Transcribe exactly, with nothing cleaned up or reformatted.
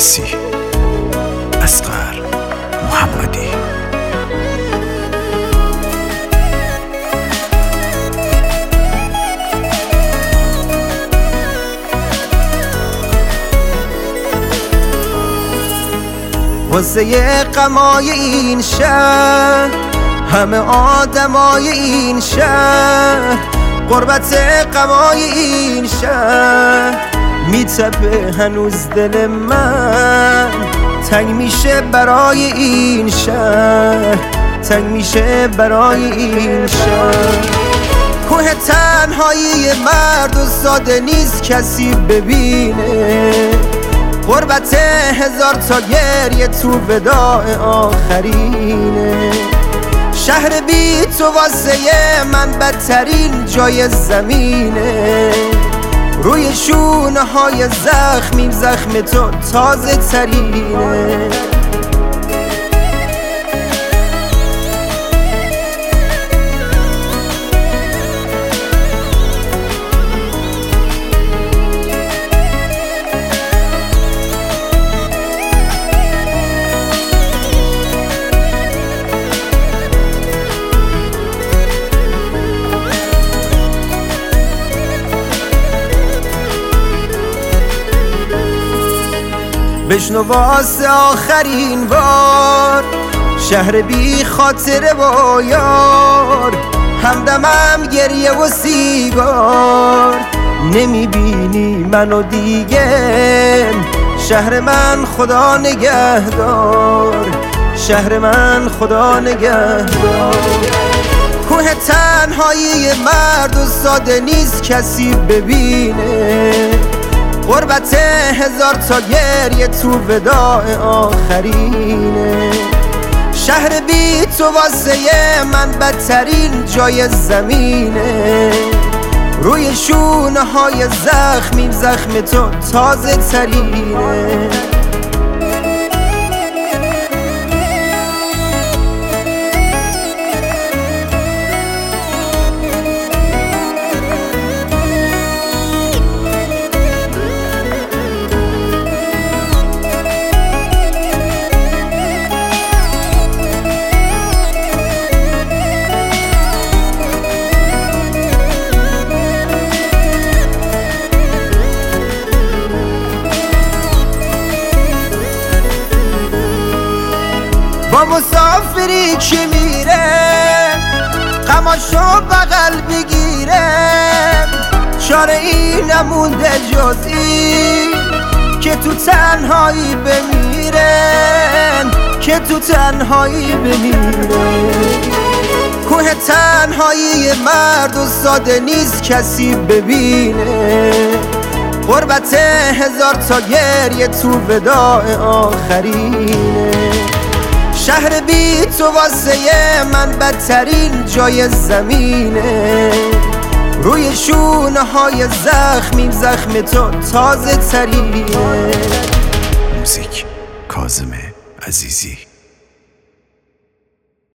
فارسی. اصغر محمدی. واسه غمای این شهر، همه آدمای این شهر، غربت غمای این شهر میتپه هنوز دل من. تنگ میشه برای این شهر، تنگ میشه برای این شهر. کوه تنهایی مرد و ساده نیست کسی ببینه، غربت هزار تا گریه تو وداع آخرینه. شهر بی تو واسه من بدترین جای زمینه، روی شونه های زخمیم زخم تو تازه ترینه. بشنو واسه آخرین بار، شهر بی خاطره و یار، همدمم گریه و سیگار. نمیبینی منو دیگه، شهر من خدا نگهدار، شهر من خدا نگهدار. کوه تنهایی مرد و ساده نیست کسی ببینه، غربت هزار تا گریه تو وداع آخرینه. شهر بی تو واسه من بدترین جای زمینه، روی شونه های زخمیم زخم تو تازه ترینه. با مسافری که میره غماشو بغل بگیره، چاره ای نمونده جز این که تو تنهایی بمیره، که تو تنهایی بمیره. کوه تنهایی مرد و ساده نیست کسی ببینه، غربت هزار تا گریه تو وداع آخرینه. شهر بی تو واسه من بدترین جای زمینه، روی شونه های زخمیم زخم تو تازه ترینه. موزیک کاظم عزیزی.